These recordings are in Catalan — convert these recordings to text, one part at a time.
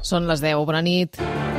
Són les 10. Bona nit.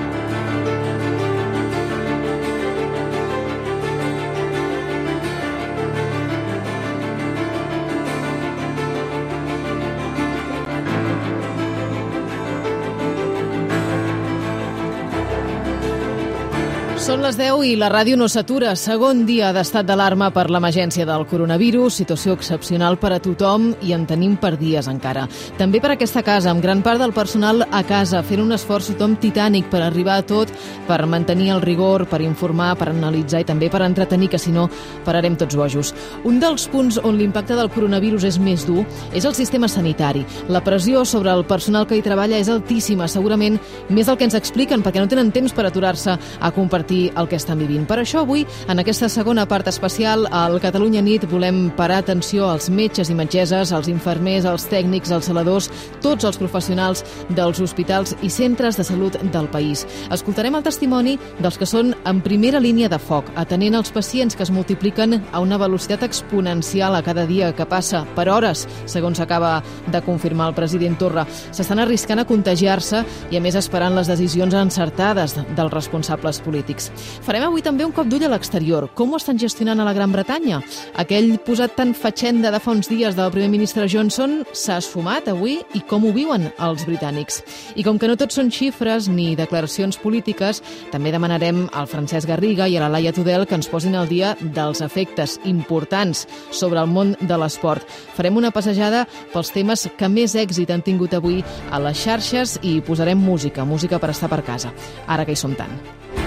Són les 10 i la ràdio no s'atura. Segon dia d'estat d'alarma per l'emergència del coronavirus, situació excepcional per a tothom i en tenim per dies encara. També per aquesta casa, amb gran part del personal a casa, fent un esforç tothom titànic per arribar a tot, per mantenir el rigor, per informar, per analitzar i també per entretenir, que si no pararem tots bojos. Un dels punts on l'impacte del coronavirus és més dur és el sistema sanitari. La pressió sobre el personal que hi treballa és altíssima, segurament més del que ens expliquen, perquè no tenen temps per aturar-se a compartir el que estan vivint. Per això avui, en aquesta segona part especial, al Catalunya Nit volem parar atenció als metges i metgesses, als infermers, als tècnics, als celadors, tots els professionals dels hospitals i centres de salut del país. Escoltarem el testimoni dels que són en primera línia de foc, atenent els pacients que es multipliquen a una velocitat exponencial a cada dia que passa, per hores, segons acaba de confirmar el president Torra. S'estan arriscant a contagiar-se i, a més, esperant les decisions encertades dels responsables polítics. Farem avui també un cop d'ull a l'exterior. Com ho estan gestionant a la Gran Bretanya? Aquell posat tan fatxenda de fa uns dies del primer ministre Johnson s'ha esfumat avui i com ho viuen els britànics. I com que no tot són xifres ni declaracions polítiques, també demanarem al Francesc Garriga i a la Laia Tudel que ens posin al dia dels efectes importants sobre el món de l'esport. Farem una passejada pels temes que més èxit han tingut avui a les xarxes i posarem música per estar per casa, ara que hi som tant.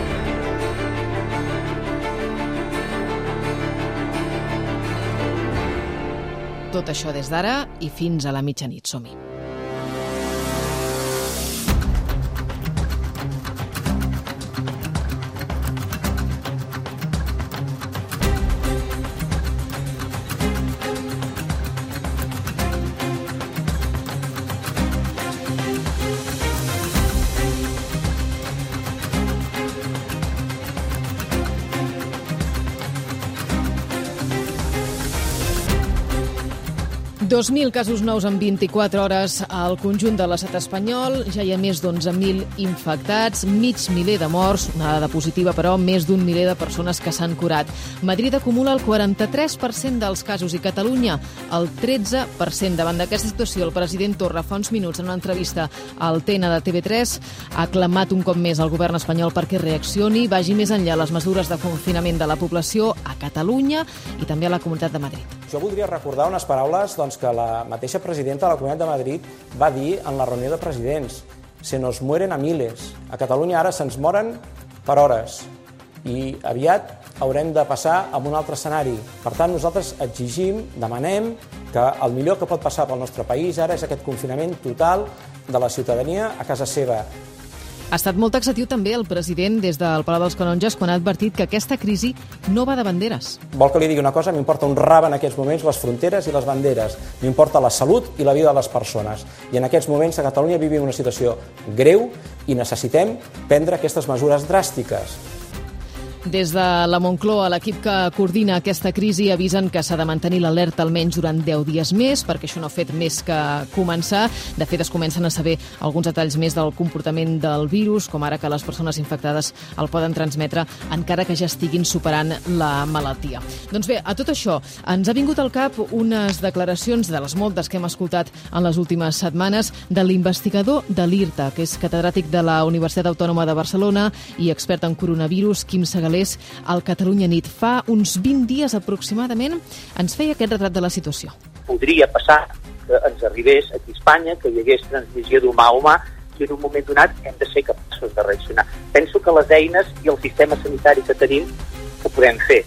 Tot això des d'ara i fins a la mitjanit. Som-hi. Dos 2.000 casos nous en 24 hores al conjunt de l'estat espanyol, ja hi ha més d'11.000 infectats, mig miler de morts, una dada positiva però, més d'un miler de persones que s'han curat. Madrid acumula el 43% dels casos i Catalunya el 13%. Davant d'aquesta situació, el president Torra fa uns minuts en una entrevista al TN de TV3 ha aclamat un cop més al govern espanyol perquè reaccioni, vagi més enllà les mesures de confinament de la població a Catalunya i també a la Comunitat de Madrid. Jo voldria recordar unes paraules que la mateixa presidenta de la Comunitat de Madrid va dir en la reunió de presidents. Se nos mueren a miles. A Catalunya ara se'ns moren per hores i aviat haurem de passar a un altre escenari. Per tant, nosaltres exigim, demanem que el millor que pot passar pel nostre país ara és aquest confinament total de la ciutadania a casa seva. Ha estat molt taxatiu també el president des del Palau dels Canonges quan ha advertit que aquesta crisi no va de banderes. Vol que li digui una cosa? M'importa un rave en aquests moments les fronteres i les banderes. M'importa la salut i la vida de les persones. I en aquests moments a Catalunya vivim una situació greu i necessitem prendre aquestes mesures dràstiques. Des de la Moncloa, l'equip que coordina aquesta crisi avisen que s'ha de mantenir l'alerta almenys durant 10 dies més, perquè això no ha fet més que començar. De fet, es comencen a saber alguns detalls més del comportament del virus, com ara que les persones infectades el poden transmetre encara que ja estiguin superant la malaltia. Doncs bé, a tot això ens ha vingut al cap unes declaracions de les moltes que hem escoltat en les últimes setmanes de l'investigador de l'IRTA, que és catedràtic de la Universitat Autònoma de Barcelona i expert en coronavirus, Quim Segalés, al Catalunya Nit. Fa uns 20 dies aproximadament ens feia aquest retrat de la situació. Podria passar que ens arribés aquí a Espanya, que hi hagués transmissió d'humà a humà, i en un moment donat hem de ser capaços de reaccionar. Penso que les eines i el sistema sanitari que tenim ho podem fer.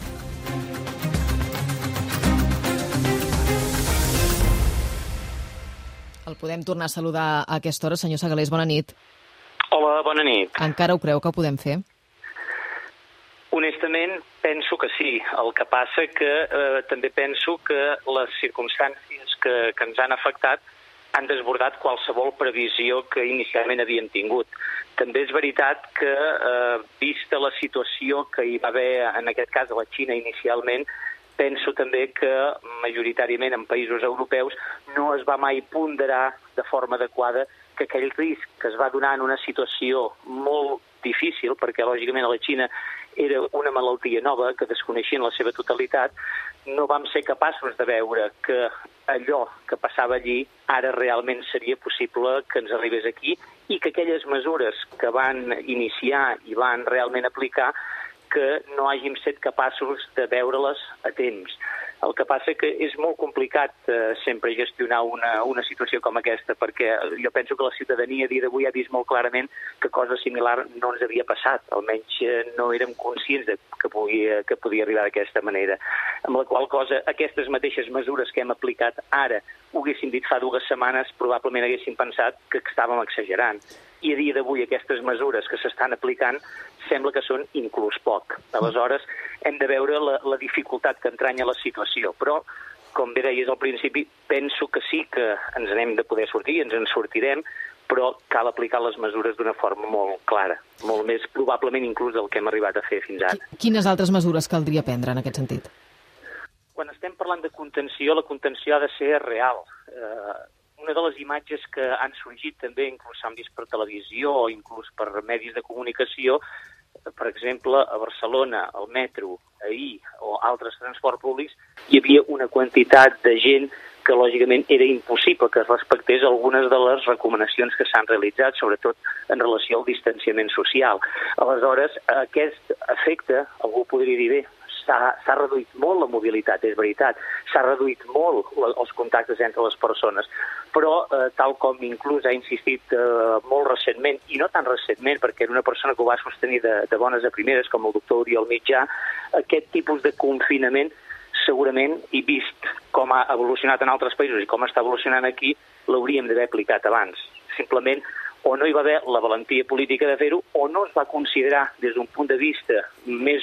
El podem tornar a saludar a aquesta hora. Senyor Segalés, bona nit. Hola, bona nit. Encara ho creu que ho podem fer? Honestament, penso que sí. El que passa que també penso que les circumstàncies que ens han afectat han desbordat qualsevol previsió que inicialment havien tingut. També és veritat que, vista la situació que hi va haver, en aquest cas a la Xina inicialment, penso també que majoritàriament en països europeus no es va mai ponderar de forma adequada que aquell risc que es va donar en una situació molt difícil, perquè lògicament a la Xina era una malaltia nova que desconeixien la seva totalitat, no vam ser capaços de veure que allò que passava allí ara realment seria possible que ens arribés aquí i que aquelles mesures que van iniciar i van realment aplicar que no hàgim estat capaços de veure-les a temps. El que passa que és molt complicat sempre gestionar una situació com aquesta, perquè jo penso que la ciutadania a dia d'avui ha vist molt clarament que cosa similar no ens havia passat, almenys no érem conscients que podia arribar d'aquesta manera. Amb la qual cosa, aquestes mateixes mesures que hem aplicat ara, ho haguéssim dit fa 2 setmanes, probablement haguéssim pensat que estàvem exagerant. I a dia d'avui aquestes mesures que s'estan aplicant sembla que són inclús poc. Aleshores, hem de veure la dificultat que entranya la situació. Però, com bé deies al principi, penso que sí que ens n'hem de poder sortir, ens en sortirem, però cal aplicar les mesures d'una forma molt clara, molt més probablement inclús del que hem arribat a fer fins ara. Quines altres mesures caldria prendre en aquest sentit? Quan estem parlant de contenció, la contenció ha de ser real. Una de les imatges que han sorgit també, inclús s'han vist per televisió o inclús per medis de comunicació, per exemple, a Barcelona, al metro, ahir, o altres transports públics, hi havia una quantitat de gent que lògicament era impossible que es respectés algunes de les recomanacions que s'han realitzat, sobretot en relació al distanciament social. Aleshores, aquest efecte, algú podria dir bé, s'ha reduït molt la mobilitat, és veritat, s'ha reduït molt els contactes entre les persones, però tal com inclús ha insistit molt recentment, i no tan recentment, perquè era una persona que ho va sostenir de bones a primeres, com el doctor Oriol Mitjà, aquest tipus de confinament segurament, i vist com ha evolucionat en altres països i com està evolucionant aquí, l'hauríem d'haver aplicat abans. Simplement, o no hi va haver la valentia política de fer-ho, o no es va considerar des d'un punt de vista més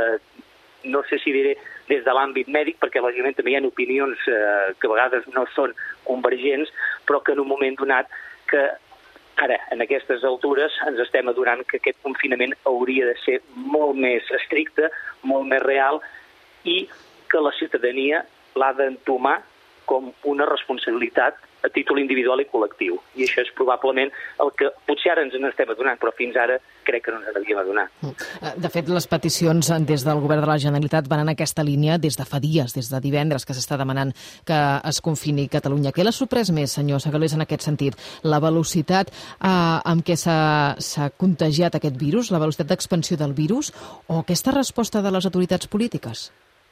no sé si diré des de l'àmbit mèdic, perquè lògicament també hi ha opinions que a vegades no són convergents, però que en un moment donat que ara, en aquestes altures, ens estem adonant que aquest confinament hauria de ser molt més estricte, molt més real, i que la ciutadania l'ha d'entomar com una responsabilitat a títol individual i col·lectiu. I això és probablement el que potser ara ens n'estem adonant, però fins ara crec que no ens n'havíem adonat. De fet, les peticions des del Govern de la Generalitat van en aquesta línia des de fa dies, des de divendres, que s'està demanant que es confini Catalunya. Què l'ha sorprès més, senyor Segalés, en aquest sentit? La velocitat amb què s'ha contagiat aquest virus, la velocitat d'expansió del virus, o aquesta resposta de les autoritats polítiques?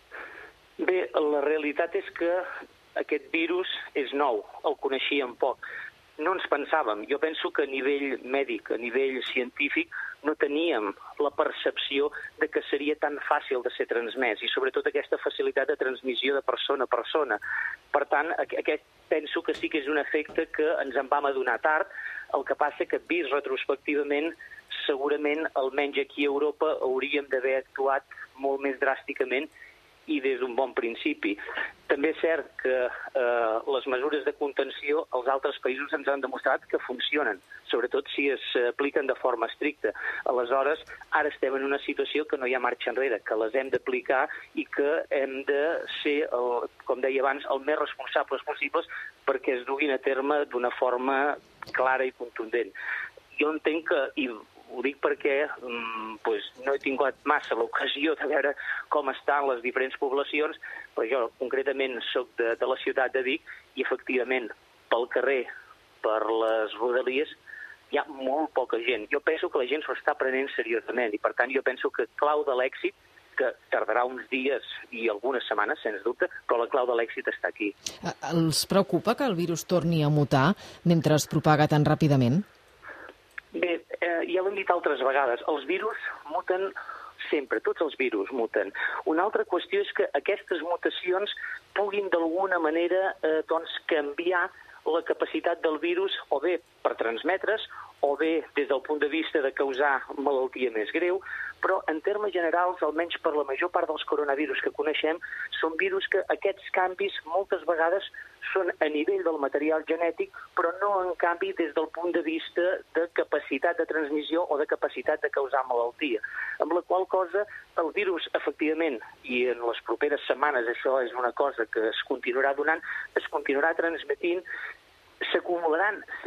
Bé, la realitat és que aquest virus és nou, el coneixíem poc. No ens pensàvem. Jo penso que a nivell mèdic, a nivell científic, no teníem la percepció de que seria tan fàcil de ser transmès i sobretot aquesta facilitat de transmissió de persona a persona. Per tant, aquest penso que sí que és un efecte que ens en vam adonar tard. El que passa que vist retrospectivament, segurament, almenys aquí a Europa, hauríem d'haver actuat molt més dràsticament i des d'un bon principi. També és cert que les mesures de contenció als altres països ens han demostrat que funcionen, sobretot si es apliquen de forma estricta. Aleshores, ara estem en una situació que no hi ha marxa enrere, que les hem d'aplicar i que hem de ser, com deia abans, el més responsables possibles perquè es duguin a terme d'una forma clara i contundent. Jo entenc que, i ho dic perquè no he tingut massa l'ocasió de veure com estan les diferents poblacions, però jo concretament soc de la ciutat de Vic i efectivament pel carrer, per les rodalies, hi ha molt poca gent. Jo penso que la gent s'ho està prenent seriosament i per tant jo penso que clau de l'èxit, que tardarà uns dies i algunes setmanes, sens dubte, però la clau de l'èxit està aquí. Els preocupa que el virus torni a mutar mentre es propaga tan ràpidament? Bé, ja ho hem dit altres vegades, els virus muten sempre, tots els virus muten. Una altra qüestió és que aquestes mutacions puguin d'alguna manera canviar la capacitat del virus o bé per transmetre's o bé des del punt de vista de causar malaltia més greu, però en termes generals, almenys per la major part dels coronavirus que coneixem, són virus que aquests canvis moltes vegades són a nivell del material genètic, però no en canvi des del punt de vista de capacitat de transmissió o de capacitat de causar malaltia. Amb la qual cosa, el virus, efectivament, i en les properes setmanes això és una cosa que es continuarà donant, es continuarà transmetint, s'acumularan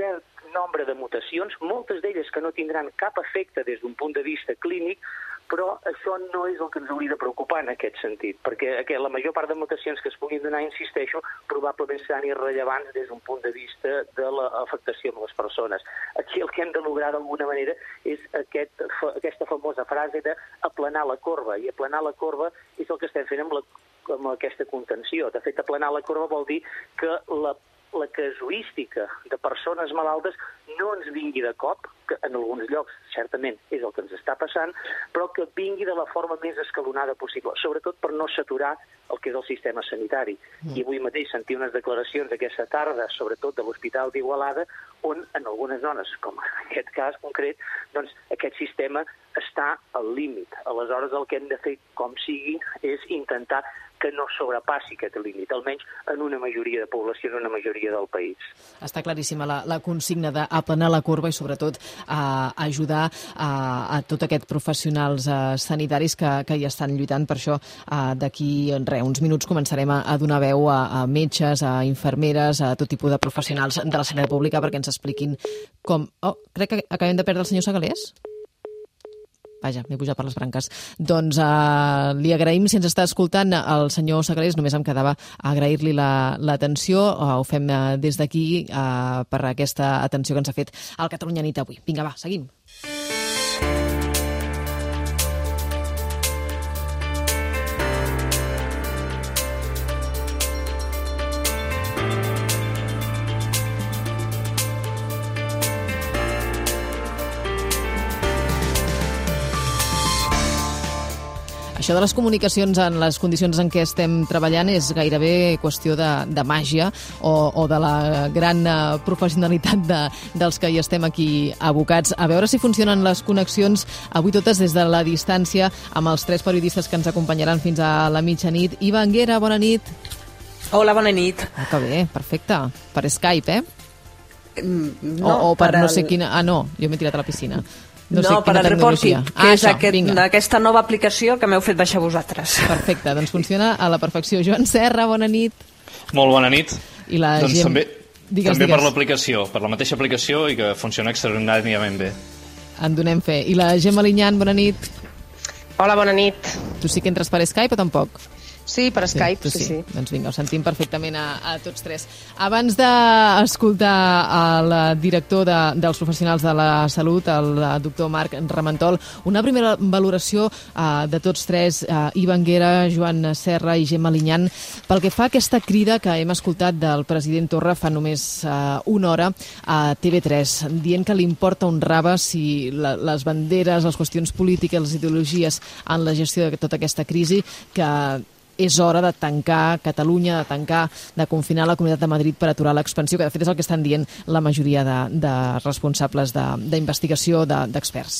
nombre de mutacions, moltes d'elles que no tindran cap efecte des d'un punt de vista clínic, però això no és el que ens hauria de preocupar en aquest sentit, perquè la major part de mutacions que es puguin donar, insisteixo, probablement seran irrellevants des d'un punt de vista de l'afectació amb les persones. Aquí el que hem de lograr d'alguna manera és aquesta famosa frase d'aplanar la corba, i aplanar la corba és el que estem fent amb aquesta contenció. De fet, aplanar la corba vol dir que la casuística de persones malaltes no ens vingui de cop, que en alguns llocs certament és el que ens està passant, però que vingui de la forma més escalonada possible, sobretot per no saturar el que és el sistema sanitari. I avui mateix sentia unes declaracions aquesta tarda, sobretot de l'Hospital d'Igualada, on en algunes zones, com en aquest cas concret, doncs aquest sistema està al límit. Aleshores el que hem de fer, com sigui, és intentar que no sobrepassi aquest límit, almenys en una majoria de població, en una majoria del país. Està claríssima la consigna d'aplanar la corba i sobretot ajudar a tot aquests professionals sanitaris que hi estan lluitant. Per això d'aquí uns minuts començarem a donar veu a metges, a infermeres, a tot tipus de professionals de la sanitat pública perquè ens expliquin com... crec que acabem de perdre el senyor Segalés. Vaja, m'he pujat per les branques. Doncs li agraïm, si ens està escoltant el senyor Segalés, només em quedava agrair-li l'atenció. Ho fem des d'aquí per aquesta atenció que ens ha fet al Catalunya Nit avui. Vinga, va, seguim. Això de les comunicacions en les condicions en què estem treballant és gairebé qüestió de màgia o de la gran professionalitat dels que hi estem aquí abocats. A veure si funcionen les connexions avui totes des de la distància amb els 3 periodistes que ens acompanyaran fins a la mitjanit. Iva Anguera, bona nit. Hola, bona nit. Que bé, perfecte. Per Skype, No, o per no sé quina... no, jo m'he tirat a la piscina. No sé per al Reporti, que és això, aquesta nova aplicació que m'heu fet baixar vosaltres. Perfecte, doncs funciona a la perfecció. Joan Serra, bona nit. Molt bona nit. I la doncs Gem... també per l'aplicació, per la mateixa aplicació i que funciona extraordinàriament bé. En donem fe. I la Gemma Linyan, bona nit. Hola, bona nit. Tu sí que entres per Skype o tampoc? Sí, per Skype, sí. Doncs vinga, ho sentim perfectament a tots 3. Abans d'escoltar el director dels professionals de la salut, el doctor Marc Ramentol, una primera valoració de tots 3, Iva Anguera, Joan Serra i Gemma Linyan, pel que fa a aquesta crida que hem escoltat del president Torra fa només una hora a TV3, dient que li importa un rave si les banderes, les qüestions polítiques, les ideologies en la gestió de tota aquesta crisi, que és hora de tancar Catalunya, de confinar la Comunitat de Madrid per aturar l'expansió, que de fet és el que estan dient la majoria de responsables d'investigació, d'experts.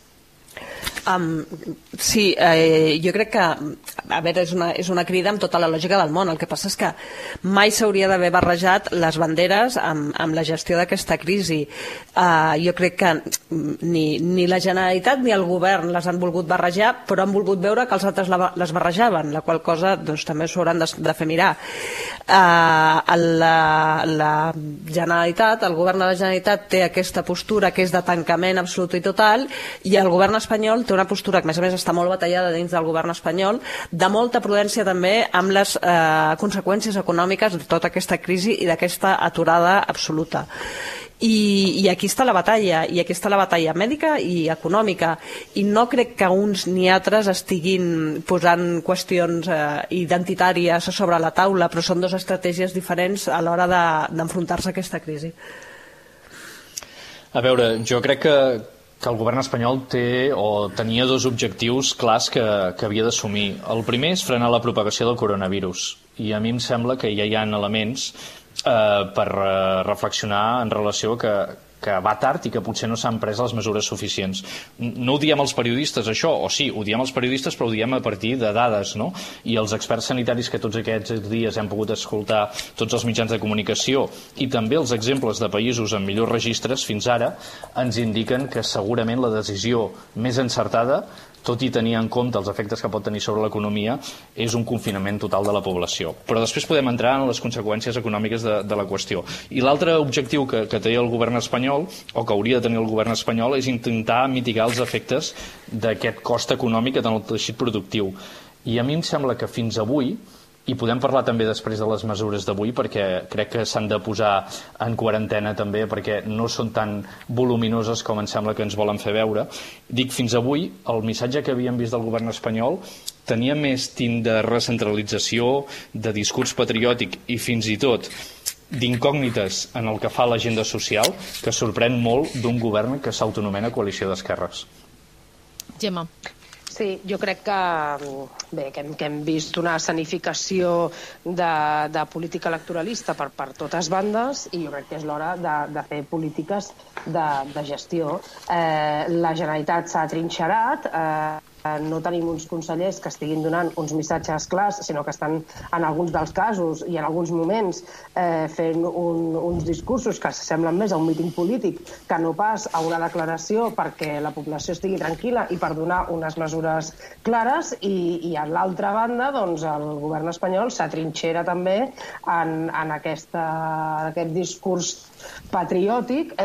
Sí, jo crec que a veure, és una crida amb tota la lògica del món. El que passa és que mai s'hauria d'haver barrejat les banderes amb la gestió d'aquesta crisi. Jo crec que ni la Generalitat ni el govern les han volgut barrejar, però han volgut veure que els altres les barrejaven, la qual cosa doncs, també s'ho hauran de fer mirar. La Generalitat, el govern de la Generalitat té aquesta postura que és de tancament absolut i total, i el govern espanyol té una postura que a més està molt batallada dins del govern espanyol, de molta prudència també amb les conseqüències econòmiques de tota aquesta crisi i d'aquesta aturada absoluta. I aquí està la batalla, i aquí està la batalla mèdica i econòmica, i no crec que uns ni altres estiguin posant qüestions identitàries sobre la taula, però són dues estratègies diferents a l'hora d'enfrontar-se a aquesta crisi. A veure, jo crec que el govern espanyol tenia 2 objectius clars que havia d'assumir. El primer és frenar la propagació del coronavirus, i a mi em sembla que ja hi ha elements per reflexionar en relació que va tard i que potser no s'han pres les mesures suficients. No ho diem els periodistes, això, o sí, ho diem els periodistes, però ho diem a partir de dades, no? I els experts sanitaris que tots aquests dies hem pogut escoltar, tots els mitjans de comunicació, i també els exemples de països amb millors registres fins ara, ens indiquen que segurament la decisió més encertada, tot i tenir en compte els efectes que pot tenir sobre l'economia, és un confinament total de la població. Però després podem entrar en les conseqüències econòmiques de la qüestió. I l'altre objectiu que té el govern espanyol espanyol, o que hauria de tenir el govern espanyol, és intentar mitigar els efectes d'aquest cost econòmic en el teixit productiu. I a mi em sembla que fins avui, i podem parlar també després de les mesures d'avui, perquè crec que s'han de posar en quarantena també, perquè no són tan voluminoses com em sembla que ens volen fer veure. Dic, fins avui, el missatge que havíem vist del govern espanyol tenia més tint de recentralització, de discurs patriòtic i fins i tot d'incògnites en el que fa l'agenda social, que sorprèn molt d'un govern que s'autonomena coalició d'esquerres. Gemma. Sí, jo crec que hem vist una escenificació de política electoralista per totes bandes i jo crec que és l'hora de fer polítiques de gestió. La Generalitat s'ha trinxerat, no tenim uns consellers que estiguin donant uns missatges clars, sinó que estan en alguns dels casos i en alguns moments fent uns discursos que s'assemblen més a un míting polític que no pas a una declaració perquè la població estigui tranquil·la i per donar unes mesures clares, i a l'altra banda doncs, el govern espanyol s'atrinxera també en aquest discurs patriòtic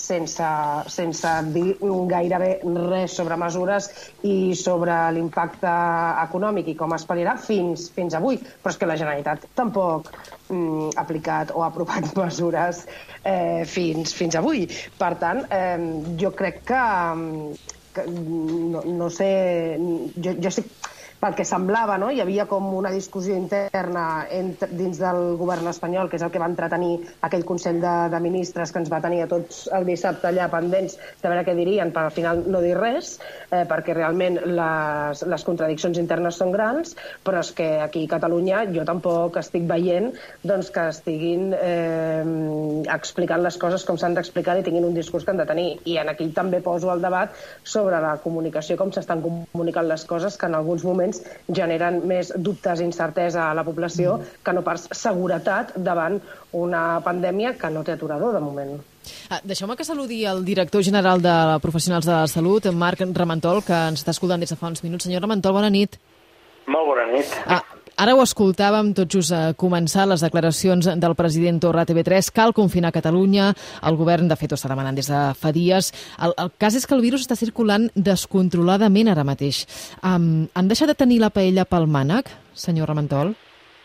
sense dir gairebé res sobre mesures i sobre l'impacte econòmic i com es pal·liarà fins avui. Però és que la Generalitat tampoc ha aplicat o ha aprovat mesures fins avui. Per tant, jo crec que no sé, jo estic pel que semblava, no? Hi havia com una discussió interna dins del govern espanyol, que és el que va entretenir aquell Consell de Ministres que ens va tenir a tots el dissabte allà pendents de veure què dirien, per al final no dir res, perquè realment les contradiccions internes són grans, però és que aquí a Catalunya jo tampoc estic veient que estiguin explicant les coses com s'han d'explicar i tinguin un discurs que han de tenir. I aquí també poso el debat sobre la comunicació, com s'estan comunicant les coses, que en alguns moments generen més dubtes i incertesa a la població que no pas seguretat davant una pandèmia que no té aturador de moment. Deixeu-me que saludi el director general de Professionals de la Salut, Marc Ramentol, que ens està escoltant des de fa uns minuts. Senyor Ramentol, bona nit. Molt bona nit. Ara ho escoltàvem tot just a començar les declaracions del president Torra a TV3. Cal confinar Catalunya. El govern, de fet, ho està demanant des de fa dies. El cas és que el virus està circulant descontroladament ara mateix. Han deixat de tenir la paella pel mànec, senyor Ramentol?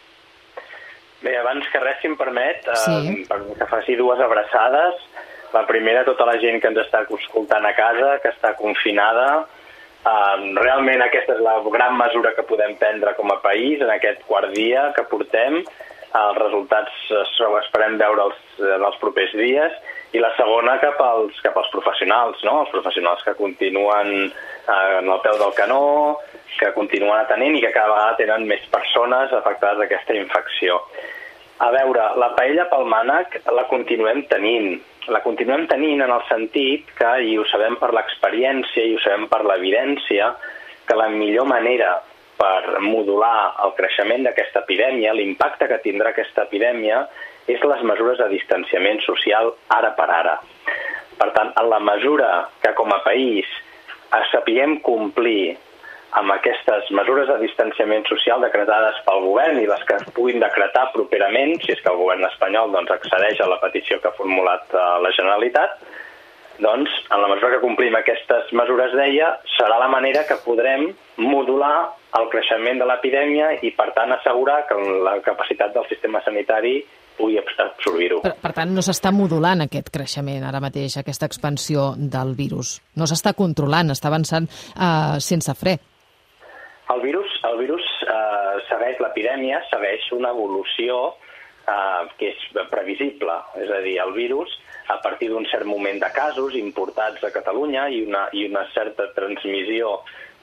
Bé, abans que res, si em permet, que faci dues abraçades. La primera, tota la gent que ens està escoltant a casa, que està confinada. Realment aquesta és la gran mesura que podem prendre com a país en aquest quart dia que portem. Els resultats esperem veure'ls en els propers dies. I la segona cap als professionals, no? Els professionals que continuen en el peu del canó, que continuen atenent i que cada vegada tenen més persones afectades d'aquesta infecció. A veure, la paella pel mànec la continuem tenint. La continuem tenint en el sentit que, i ho sabem per l'experiència i ho sabem per l'evidència, que la millor manera per modular el creixement d'aquesta epidèmia, l'impacte que tindrà aquesta epidèmia, és les mesures de distanciament social ara per ara. Per tant, en la mesura que com a país sapiguem complir amb aquestes mesures de distanciament social decretades pel govern i les que es puguin decretar properament, si és que el govern espanyol accedeix a la petició que ha formulat la Generalitat, doncs, en la mesura que complim aquestes mesures, deia, serà la manera que podrem modular el creixement de l'epidèmia i, per tant, assegurar que la capacitat del sistema sanitari pugui absorbir-ho. Per tant, no s'està modulant aquest creixement ara mateix, aquesta expansió del virus. No s'està controlant, està avançant sense fre. El virus segueix, l'epidèmia segueix una evolució que és previsible. És a dir, el virus, a partir d'un cert moment de casos importats a Catalunya i una certa transmissió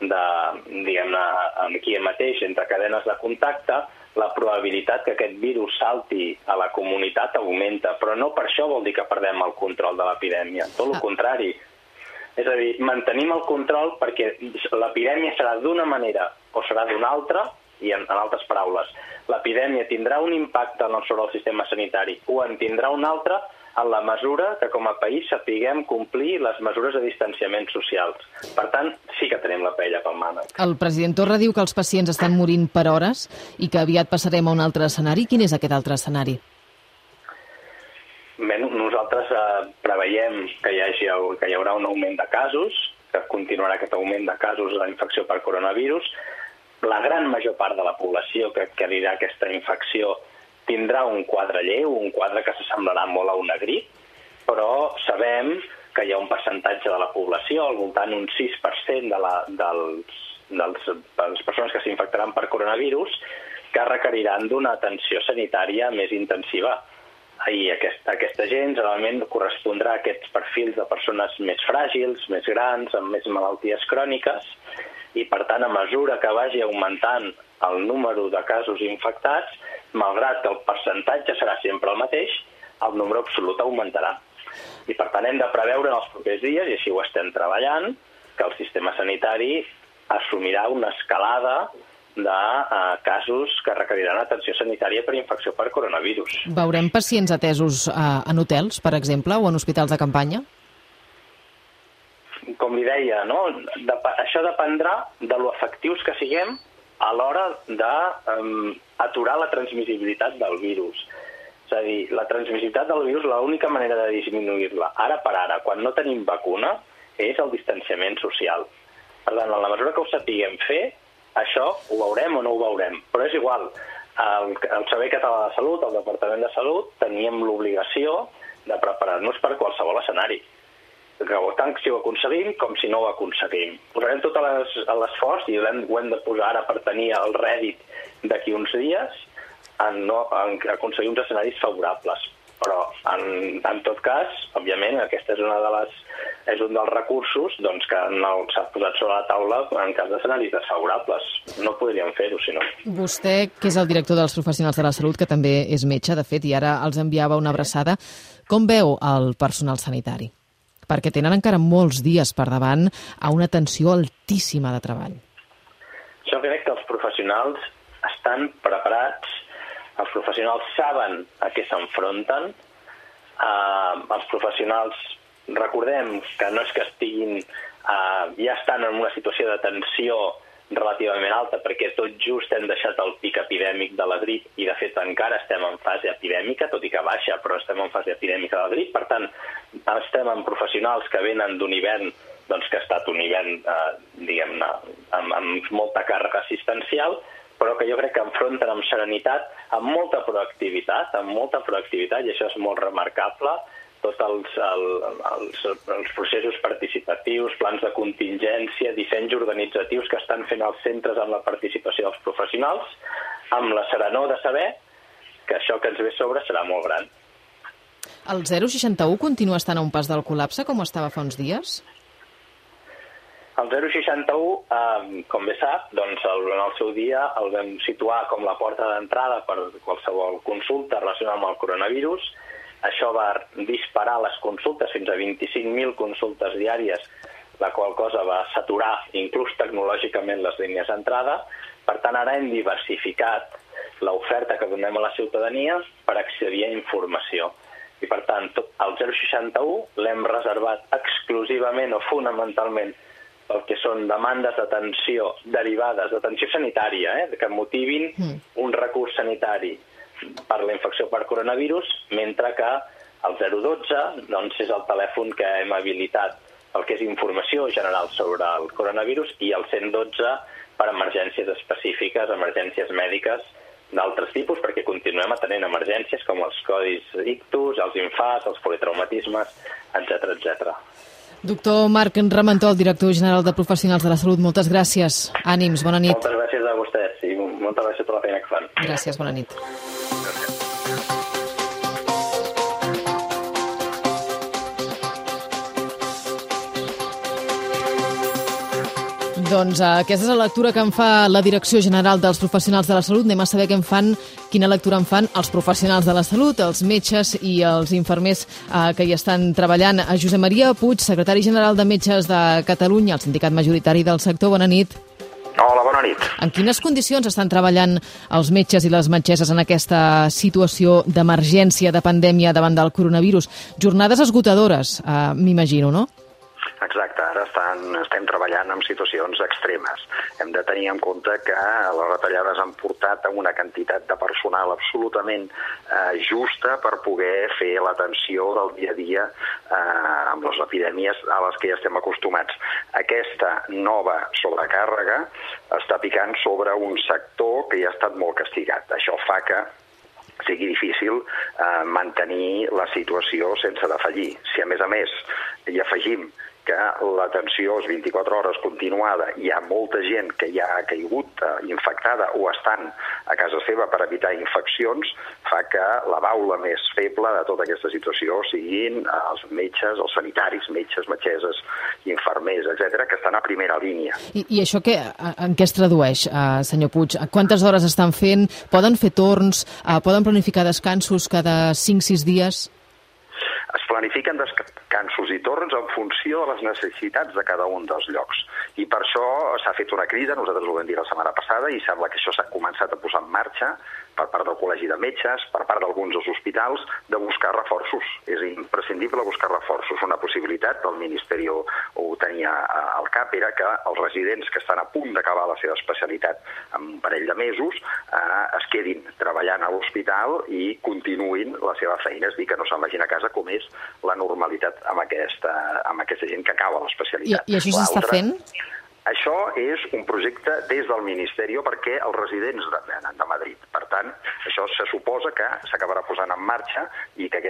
aquí mateix entre cadenes de contacte, la probabilitat que aquest virus salti a la comunitat augmenta. Però no per això vol dir que perdem el control de l'epidèmia. Tot el contrari. És a dir, mantenim el control perquè l'epidèmia serà d'una manera o serà d'una altra, i en altres paraules, l'epidèmia tindrà un impacte sobre el sistema sanitari o en tindrà un altre en la mesura que com a país sapiguem complir les mesures de distanciament socials. Per tant, sí que tenim la paella pel mànec. El president Torra diu que els pacients estan morint per hores i que aviat passarem a un altre escenari. Quin és aquest altre escenari? Bé, nosaltres preveiem preveiem que hi haurà un augment de casos, que continuarà aquest augment de casos de la infecció per coronavirus. La gran major part de la població que adquirirà aquesta infecció tindrà un quadre lleu, un quadre que s'assemblarà molt a una grip, però sabem que hi ha un percentatge de la població, al voltant un 6% de les persones que s'infectaran per coronavirus, que requeriran d'una atenció sanitària més intensiva. I aquesta gent generalment correspondrà a aquests perfils de persones més fràgils, més grans, amb més malalties cròniques, i per tant, a mesura que vagi augmentant el número de casos infectats, malgrat que el percentatge serà sempre el mateix, el número absolut augmentarà. I per tant hem de preveure en els propers dies, i així ho estem treballant, que el sistema sanitari assumirà una escalada de casos que requeriran atenció sanitària per infecció per coronavirus. Veurem pacients atesos en hotels, per exemple, o en hospitals de campanya? Com li deia, no? Això dependrà de lo efectius que siguem a l'hora d'aturar la transmissibilitat del virus. És a dir, la transmissibilitat del virus, l'única manera de disminuir-la, ara per ara, quan no tenim vacuna, és el distanciament social. Per tant, en la mesura que ho sapiguem fer, això ho veurem o no ho veurem, però és igual. El Servei Català de Salut, el Departament de Salut, teníem l'obligació de preparar-nos per qualsevol escenari. Tant si ho aconseguim com si no ho aconseguim. Posarem tot l'esforç, i ho hem de posar ara per tenir el rèdit d'aquí uns dies, en aconseguir uns escenaris favorables. Però, en tot cas, òbviament, aquesta és un dels recursos que s'ha posat sobre la taula en cas d'escenaris desfavorables. No podríem fer-ho, si no. Vostè, que és el director dels professionals de la salut, que també és metge, de fet, i ara els enviava una abraçada, com veu el personal sanitari? Perquè tenen encara molts dies per davant a una tensió altíssima de treball. Jo crec que els professionals estan preparats. Els professionals saben a què s'enfronten. Els professionals, recordem que no és que estiguin, ja estan en una situació de tensió relativament alta, perquè tot just hem deixat el pic epidèmic de la grip i, de fet, encara estem en fase epidèmica, tot i que baixa, però estem en fase epidèmica de la grip. Per tant, estem amb professionals que venen d'un hivern que ha estat un hivern, diguem-ne, amb molta càrrega assistencial, però que jo crec que enfronten amb serenitat, amb molta proactivitat, i això és molt remarcable, tots els processos participatius, plans de contingència, dissenys organitzatius que estan fent els centres amb la participació dels professionals, amb la serenor de saber que això que ens ve sobre serà molt gran. El 061 continua estant a un pas del col·lapse, com estava fa uns dies? El 061, com bé sap, en el seu dia el vam situar com la porta d'entrada per qualsevol consulta relacionada amb el coronavirus. Això va disparar les consultes fins a 25.000 consultes diàries, la qual cosa va saturar inclús tecnològicament les línies d'entrada. Per tant, ara hem diversificat l'oferta que donem a la ciutadania per accedir a informació. I per tant, el 061 l'hem reservat exclusivament o fonamentalment el que són demandes d'atenció derivades d'atenció sanitària, que motivin un recurs sanitari per la infecció per coronavirus, mentre que el 012 és el telèfon que hem habilitat el que és informació general sobre el coronavirus, i el 112 per emergències específiques, emergències mèdiques d'altres tipus, perquè continuem atenent emergències com els codis ictus, els infarts, els politraumatismes, etc. Doctor Marc Ramentol, director general de Professionals de la Salut, moltes gràcies. Ànims, bona nit. Moltes gràcies a vostès i moltes gràcies per la feina que fan. Gràcies, bona nit. Doncs aquesta és la lectura que en fa la Direcció General dels Professionals de la Salut. Anem a saber quina lectura en fan els professionals de la salut, els metges i els infermers que hi estan treballant. A Josep Maria Puig, secretari general de Metges de Catalunya, el sindicat majoritari del sector. Bona nit. Hola, bona nit. En quines condicions estan treballant els metges i les metgesses en aquesta situació d'emergència, de pandèmia davant del coronavirus? Jornades esgotadores, m'imagino, no? Exacte, ara estem treballant en situacions extremes. Hem de tenir en compte que les retallades han portat a una quantitat de personal absolutament justa per poder fer l'atenció del dia a dia amb les epidèmies a les que ja estem acostumats. Aquesta nova sobrecàrrega està picant sobre un sector que ja ha estat molt castigat. Això fa que sigui difícil mantenir la situació sense defallir. Si a més hi afegim que l'atenció és 24 hores continuada, hi ha molta gent que ja ha caigut infectada o estan a casa seva per evitar infeccions, fa que la baula més feble de tota aquesta situació siguin els metges, els sanitaris, metges, metgesses, infermers, etc., que estan a primera línia. I això en què es tradueix, senyor Puig? Quantes hores estan fent? Poden fer torns? Poden planificar descansos cada 5-6 dies? Es planifiquen descansos i torns en funció de les necessitats de cada un dels llocs. I per això s'ha fet una crida, nosaltres ho vam dir la setmana passada, i sembla que això s'ha començat a posar en marxa per part del Col·legi de Metges, per part d'alguns dels hospitals, de buscar reforços. És imprescindible buscar reforços. Una possibilitat, el Ministeri ho tenia al cap, era que els residents que estan a punt d'acabar la seva especialitat en un parell de mesos es quedin treballant a l'hospital i continuïn la seva feina, és dir, que no se'n vagin a casa, com és la normalitat amb aquesta gent que acaba l'especialitat. I això s'està fent? Això és un projecte des del Ministeri perquè els residents de Madrid. Per tant, això se suposa que s'acabarà posant en marxa i que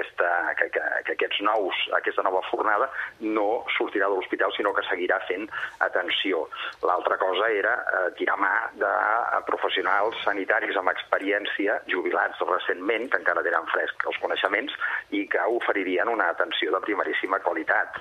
aquesta nova fornada no sortirà de l'hospital, sinó que seguirà fent atenció. L'altra cosa era tirar mà de professionals sanitaris amb experiència, jubilats recentment, que encara tenen fresc els coneixements i que oferirien una atenció de primeríssima qualitat.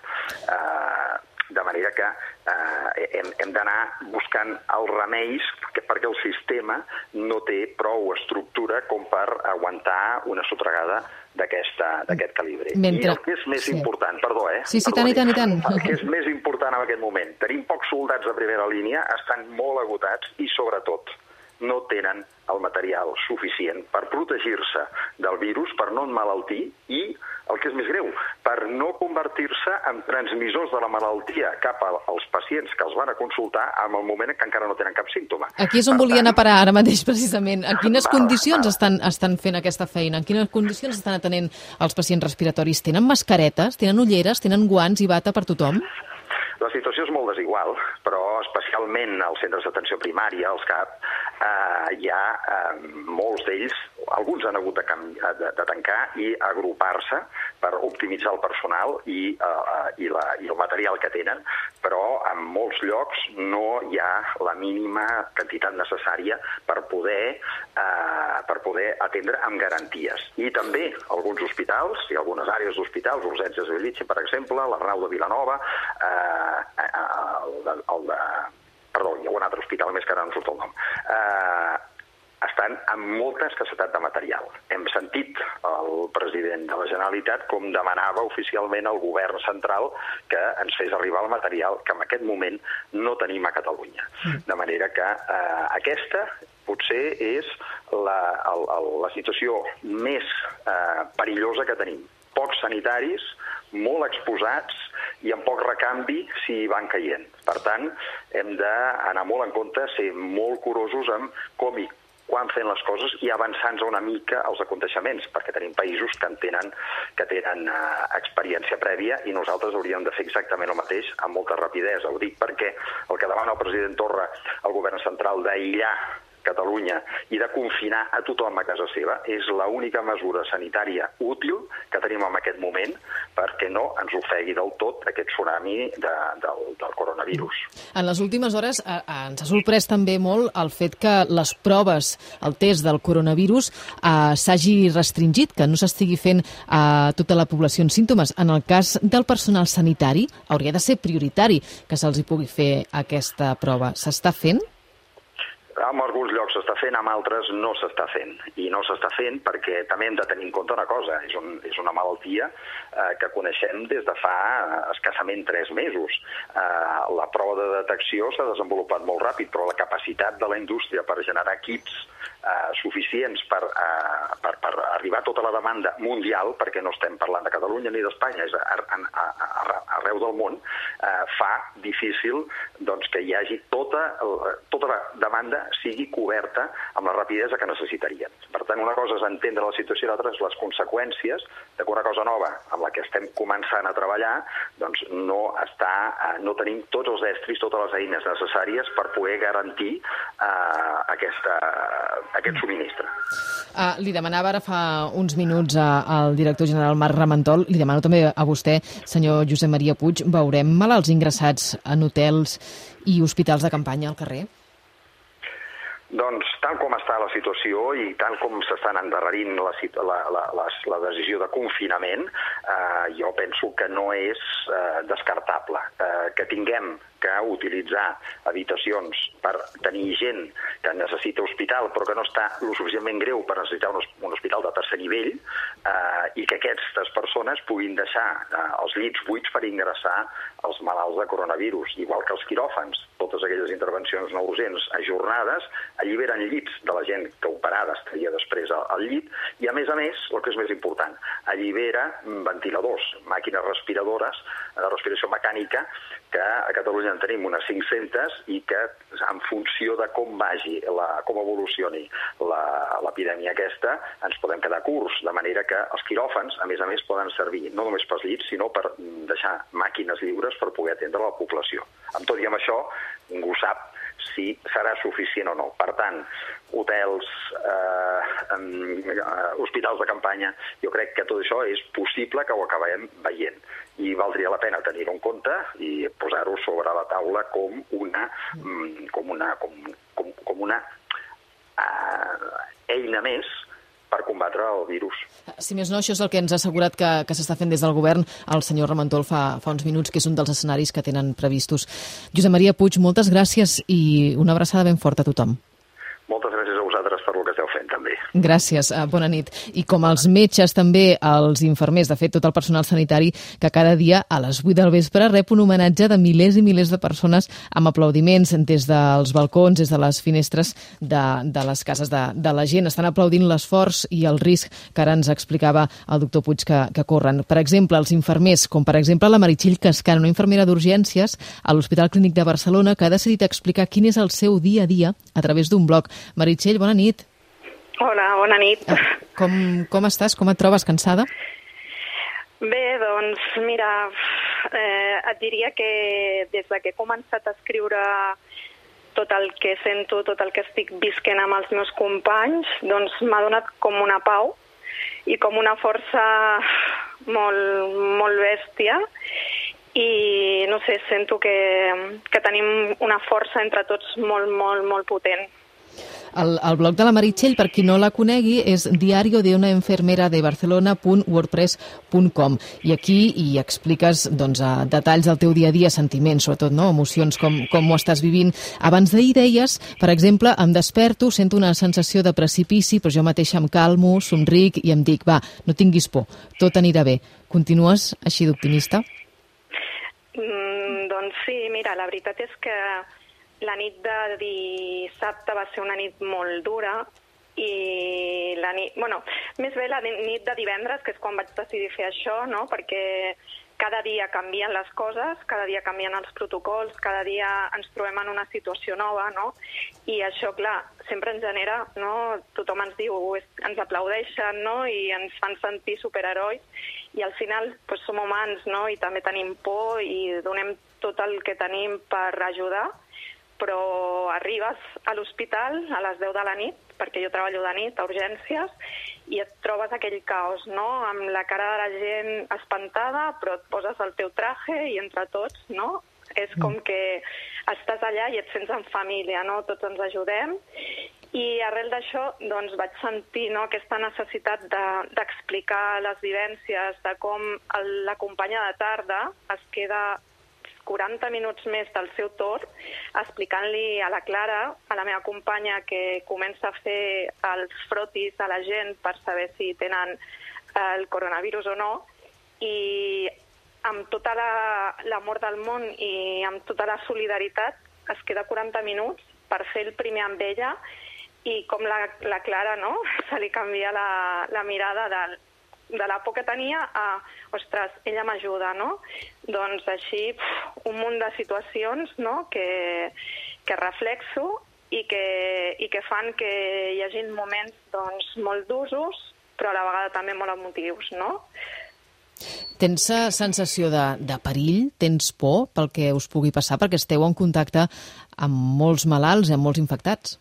De manera que hem d'anar buscant els remeis perquè el sistema no té prou estructura com per aguantar una sotregada d'aquest calibre. I el que és més important, perdó, Sí, tant. El que és més important en aquest moment, tenim pocs soldats de primera línia, estan molt agotats i sobretot no tenen el material suficient per protegir-se del virus, per no emmalaltir i, el que és més greu, per no convertir-se en transmissors de la malaltia cap als pacients que els van a consultar en el moment que encara no tenen cap símptoma. Aquí és on volia anar a parar ara mateix, precisament. En quines condicions estan fent aquesta feina? En quines condicions estan atenent els pacients respiratoris? Tenen mascaretes, tenen ulleres, tenen guants i bata per tothom? La situació és molt desigual, però especialment als centres d'atenció primària, als CAP, hi ha molts d'ells, alguns han hagut de tancar i agrupar-se per optimitzar el personal i el material que tenen, però en molts llocs no hi ha la mínima quantitat necessària per poder atendre amb garanties. I també alguns hospitals i algunes àrees d'hospitals, urgències de Bellvitge, per exemple, l'Arnau de Vilanova, hi ha un altre hospital més que ara no surt el nom, estan amb molta escassetat de material. Hem sentit el president de la Generalitat com demanava oficialment al govern central que ens fes arribar el material que en aquest moment no tenim a Catalunya. De manera que aquesta potser és la situació més perillosa que tenim. Pocs sanitaris, molt exposats i amb poc recanvi si van caient. Per tant, hem d'anar molt en compte, ser molt curosos amb com i quan fent les coses i avançant-nos una mica als aconteixements, perquè tenim països que tenen experiència prèvia i nosaltres hauríem de fer exactament el mateix amb molta rapidesa. Ho dic perquè el que demana el president Torra al govern central d'aïllar Catalunya i de confinar a tothom a casa seva és l'única mesura sanitària útil que tenim en aquest moment perquè no ens ofegui del tot aquest tsunami del coronavirus. En les últimes hores ens ha sorprès també molt el fet que les proves, el test del coronavirus, s'hagi restringit, que no s'estigui fent a tota la població amb símptomes. En el cas del personal sanitari, hauria de ser prioritari que se'ls hi pugui fer aquesta prova. S'està fent? En alguns llocs s'està fent, en altres no s'està fent. I no s'està fent perquè també hem de tenir en compte una cosa. És una malaltia que coneixem des de fa escassament 3 mesos. La prova de detecció s'ha desenvolupat molt ràpid, però la capacitat de la indústria per generar equips suficients per arribar a tota la demanda mundial, perquè no estem parlant de Catalunya ni d'Espanya, és arreu del món, fa difícil que hi hagi tota la demanda sigui coberta amb la rapidesa que necessitarien. Per tant, una cosa és entendre la situació i l'altra és les conseqüències de que una cosa nova amb la que estem començant a treballar doncs no tenim tots els estris, totes les eines necessàries per poder garantir aquest subministre. Li demanava ara fa uns minuts al director general Marc Ramentol, li demano també a vostè, senyor Josep Maria Puig, veurem malalts ingressats en hotels i hospitals de campanya al carrer? Doncs tal com està la situació i tal com s'estan endarrerint la decisió de confinament, jo penso que no és descartable. Que tinguem que utilitzar habitacions per tenir gent que necessita hospital però que no està lo suficientment greu per necessitar un hospital de tercer nivell i que aquestes persones puguin deixar els llits buits per ingressar els malalts de coronavirus, igual que els quiròfans. Totes aquelles intervencions no urgents ajornades alliberen llits de la gent que operada estaria després al llit i, a més, el que és més important, allibera ventiladors, màquines respiradores de respiració mecànica, que a Catalunya en tenim unes 500 i que en funció de com evolucioni l'epidèmia aquesta ens podem quedar curts, de manera que els quiròfans, a més, poden servir no només pels llits, sinó per deixar màquines lliures per poder atendre la població. Amb tot i amb això, ningú sap si serà suficient o no. Per tant, hotels, hospitals de campanya, jo crec que tot això és possible que ho acabem veient. I valdria la pena tenir-ho en compte i posar-ho sobre la taula com una eina més per combatre el virus. Si més no, això és el que ens ha assegurat que s'està fent des del govern el senyor Ramentol fa uns minuts, que és un dels escenaris que tenen previstos. Josep Maria Puig, moltes gràcies i una abraçada ben forta a tothom. Moltes gràcies a vosaltres per el que esteu fent, també. Gràcies, bona nit. I com els metges, també els infermers, de fet, tot el personal sanitari, que cada dia a les 8 del vespre rep un homenatge de milers i milers de persones amb aplaudiments des dels balcons, des de les finestres de les cases de la gent. Estan aplaudint l'esforç i el risc que ara ens explicava el doctor Puig que corren. Per exemple, els infermers, com per exemple la Meritxell Cascana, una infermera d'urgències a l'Hospital Clínic de Barcelona, que ha decidit explicar quin és el seu dia a dia a través d'un blog. Meritxell, bona nit. Hola, bona nit. Com estàs? Com et trobes? Cansada? Bé, doncs, mira, et diria que des que he començat a escriure tot el que sento, tot el que estic visquent amb els meus companys, doncs m'ha donat com una pau i com una força molt, molt bèstia i, no sé, sento que tenim una força entre tots molt, molt, molt potent. El blog de la Meritxell, per qui no la conegui, és diariodeunenfermeradebarcelona.wordpress.com i aquí hi expliques detalls del teu dia a dia, sentiments, sobretot, no? Emocions, com ho estàs vivint. Abans d'ahir deies, per exemple, em desperto, sento una sensació de precipici, però jo mateixa em calmo, somric i em dic, va, no tinguis por, tot anirà bé. Continues així d'optimista? Doncs sí, mira, la veritat és que la nit de dissabte va ser una nit molt dura i la nit de divendres, que és quan vaig decidir fer això, no? Perquè cada dia canvien les coses, cada dia canvien els protocols, cada dia ens trobem en una situació nova, no? I això, clar, sempre ens genera, no? Tothom ens diu, ens aplaudeixen, no? I ens fan sentir superherois i al final som humans, no? I també tenim por i donem tot el que tenim per ajudar, però arribes a l'hospital a les 10 de la nit, perquè jo treballo de nit a urgències, i et trobes aquell caos, no? Amb la cara de la gent espantada, però et poses el teu traje i entre tots, no? És com que estàs allà i et sents en família, no? Tots ens ajudem. I arrel d'això doncs, vaig sentir aquesta necessitat d'explicar les vivències, de com la companya de tarda es queda 40 minuts més del seu torn, explicant-li a la Clara, a la meva companya, que comença a fer els frotis a la gent per saber si tenen el coronavirus o no, i amb tota l'amor del món i amb tota la solidaritat es queda 40 minuts per fer el primer amb ella, i com la Clara, no?, se li canvia la mirada de la por que tenia a, ostres, ella m'ajuda, no? Doncs així, un munt de situacions, no?, que reflexo i que fan que hi hagi moments, doncs, molt d'usos, però a la vegada també molt emotius, no? Tens sensació de perill? Tens por pel que us pugui passar? Perquè esteu en contacte amb molts malalts i amb molts infectats.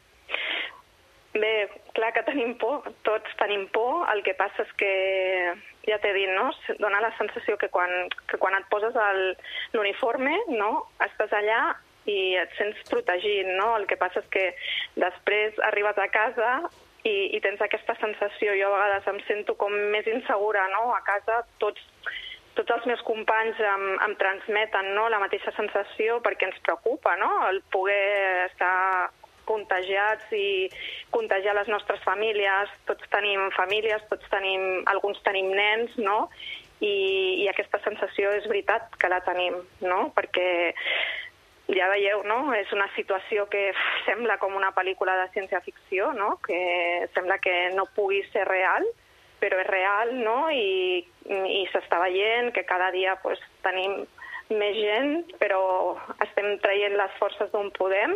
Bé, clar que tenim por, tots tenim por, el que passa és que, ja t'he dit, no?, dona la sensació que quan et poses l'uniforme, no?, estàs allà i et sents protegit, no? El que passa és que després arribes a casa i tens aquesta sensació. Jo a vegades em sento com més insegura, no?, a casa tots els meus companys em transmeten, no?, la mateixa sensació, perquè ens preocupa, no?, el poder estar contagiats i contagiar les nostres famílies. Tots tenim famílies, alguns tenim nens, no?, i aquesta sensació és veritat que la tenim, no?, perquè ja veieu, no?, és una situació que sembla com una pel·lícula de ciència-ficció, no?, que sembla que no pugui ser real, però és real, no?, i s'està veient que cada dia pues, tenim més gent, però estem traient les forces d'on podem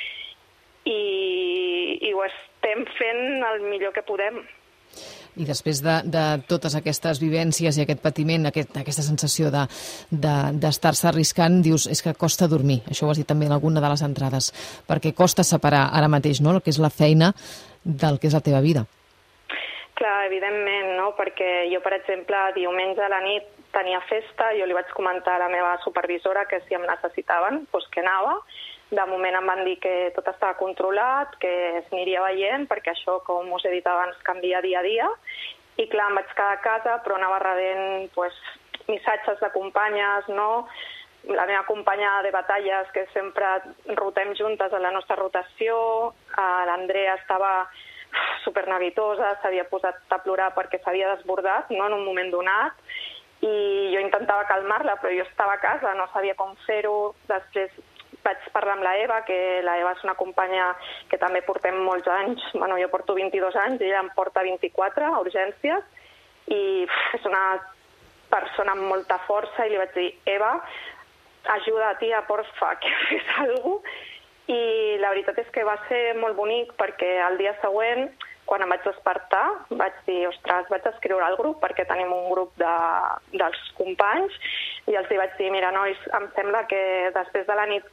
i ho estem fent el millor que podem. I després de totes aquestes vivències i aquest patiment, aquesta sensació d'estar-se arriscant, dius, és que costa dormir. Això ho has dit també en alguna de les entrades, perquè costa separar ara mateix, no?, el que és la feina del que és la teva vida. Clar, evidentment, no?, perquè jo, per exemple, diumenge a la nit tenia festa, jo li vaig comentar a la meva supervisora que si em necessitaven, doncs que anava. De moment em van dir que tot estava controlat, que s'aniria veient, perquè això, com us he dit abans, canvia dia a dia. I clar, em vaig quedar a casa, però anava rebent pues, missatges de companyes, no? La meva companya de batalles, que sempre rotem juntes a la nostra rotació, l'Andrea estava supernegitosa, s'havia posat a plorar perquè s'havia desbordat, no?, en un moment donat, i jo intentava calmar-la, però jo estava a casa, no sabia com fer-ho. Després vaig parlar amb la Eva, que la Eva és una companya que també portem molts anys, bueno, jo porto 22 anys, ella em porta 24 a urgències, i és una persona amb molta força, i li vaig dir, Eva, ajuda, tia, porfa, que fes alguna cosa. I la veritat és que va ser molt bonic, perquè el dia següent, quan em vaig despertar, vaig dir, ostres, vaig escriure al grup, perquè tenim un grup dels companys, i els vaig dir, mira, nois, em sembla que després de la nit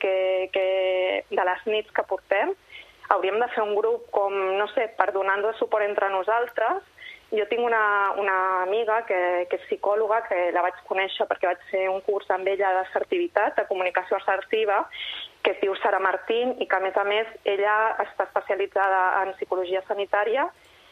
de les nits que portem, hauríem de fer un grup com, no sé, per donar-nos suport entre nosaltres. Jo tinc una amiga que és psicòloga, que la vaig conèixer perquè vaig fer un curs amb ella d'assertivitat, de comunicació assertiva, que es diu Sara Martín, i que, a més, ella està especialitzada en psicologia sanitària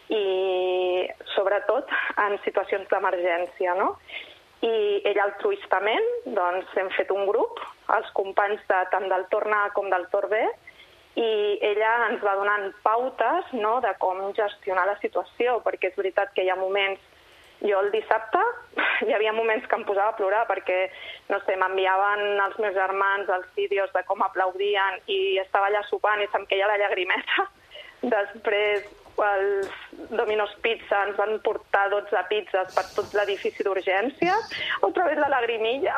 i, sobretot, en situacions d'emergència, no? I ella altruistament, doncs, hem fet un grup, els companys tant del torn A com del torn B, i ella ens va donant pautes, no?, de com gestionar la situació, perquè és veritat que hi ha moments. Jo el dissabte hi havia moments que em posava a plorar perquè, no sé, m'enviaven els meus germans els vídeos de com aplaudien i estava allà sopant i se'm queia la llagrimeta. Després els Domino's Pizza ens van portar 12 pizzas per tot l'edifici d'urgències, otra vez la lagrimilla.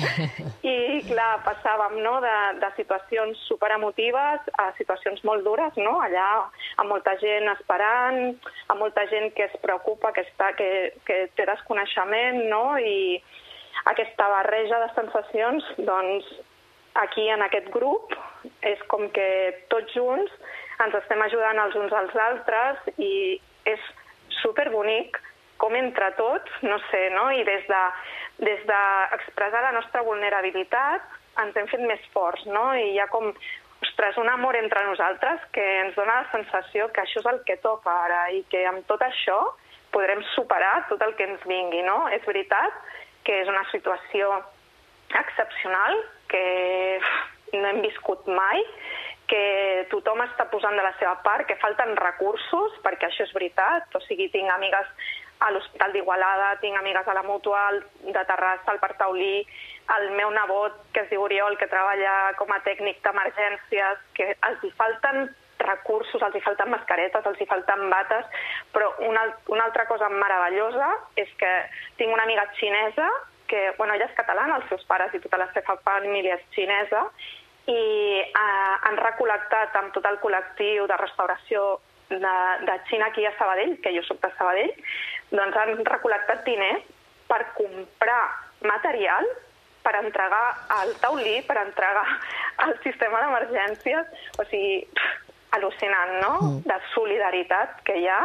I clar, passàvem, no?, de situacions superemotives a situacions molt dures, no?, allà amb molta gent esperant, amb molta gent que es preocupa, que té desconeixement, no?, i aquesta barreja de sensacions, doncs, aquí en aquest grup és com que tots junts ens estem ajudant els uns als altres i és superbonic com entre tots, no sé, no? I des d'expressar la nostra vulnerabilitat ens hem fet més forts, no? I hi ha com, ostres, un amor entre nosaltres que ens dona la sensació que això és el que toca ara i que amb tot això podrem superar tot el que ens vingui, no? És veritat que és una situació excepcional, que no hem viscut mai, que tothom està posant de la seva part, que falten recursos, perquè això és veritat. O sigui, tinc amigues a l'Hospital d'Igualada, tinc amigues a la Mútua, de Terrassa, al Parc Taulí, el meu nebot, que es diu Oriol, que treballa com a tècnic d'emergències, que els hi falten recursos, els hi falten mascaretes, els hi falten bates, però una altra cosa meravellosa és que tinc una amiga xinesa, que, ella és catalana, els seus pares i tota la seva família és xinesa, i han recol·lectat amb tot el col·lectiu de restauració de Xina aquí a Sabadell, que jo soc de Sabadell, doncs han recol·lectat diners per comprar material, per entregar al Taulí, per entregar al sistema d'emergències. O sigui, al·lucinant, no? De solidaritat que hi ha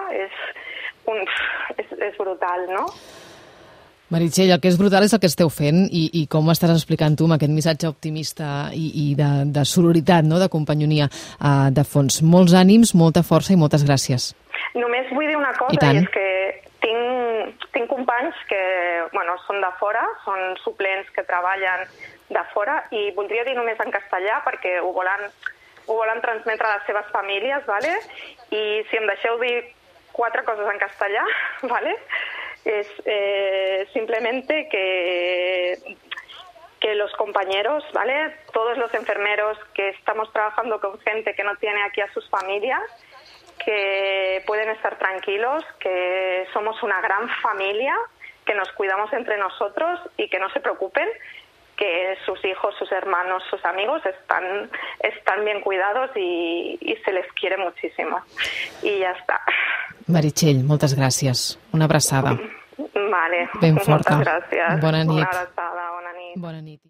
és brutal, no? Meritxell, el que és brutal és el que esteu fent i com estàs explicant tu amb aquest missatge optimista i de sororitat, no? De companyonia de fons. Molts ànims, molta força i moltes gràcies. Només vull dir una cosa, i és que tinc companys que són de fora, són suplents que treballen de fora, i voldria dir només en castellà perquè ho volen transmetre a les seves famílies, ¿vale? I si em deixeu dir 4 coses en castellà, ¿vale? Es simplemente que los compañeros, ¿vale? Todos los enfermeros que estamos trabajando con gente que no tiene aquí a sus familias, que pueden estar tranquilos, que somos una gran familia, que nos cuidamos entre nosotros y que no se preocupen, que sus hijos, sus hermanos, sus amigos están bien cuidados y se les quiere muchísimo. I ja està. Meritxell, moltes gràcies. Una abraçada. Vale, ben forta. Moltes gràcies. Bona nit. Una abraçada, bona nit. Bona nit.